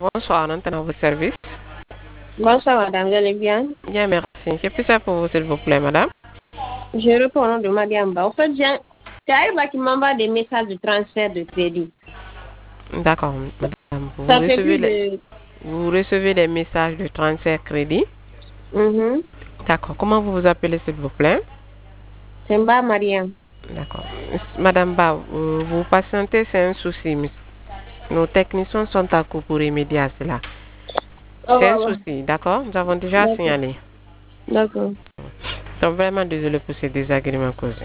Bonsoir, on entend votre service. Bonsoir madame, vous allez bien? Bien, merci. Que puis ça pour vous, s'il vous plaît, madame? Je réponds au nom de Madiamba. En fait, c'est Aïba qui m'envoie des messages de transfert de crédit. D'accord, madame. Ça fait plus de... Vous recevez les messages de transfert crédit. Mhm. D'accord. Comment vous vous appelez, s'il vous plaît? C'est Mba Mariam. D'accord. Madame Ba, vous patientez, c'est un souci. Nos techniciens sont à court pour remédier à cela. Oh, C'est un ouais, ouais. souci, d'accord? Nous avons déjà D'accord. signalé. D'accord. Donc, vraiment désolé pour ces désagréments causés.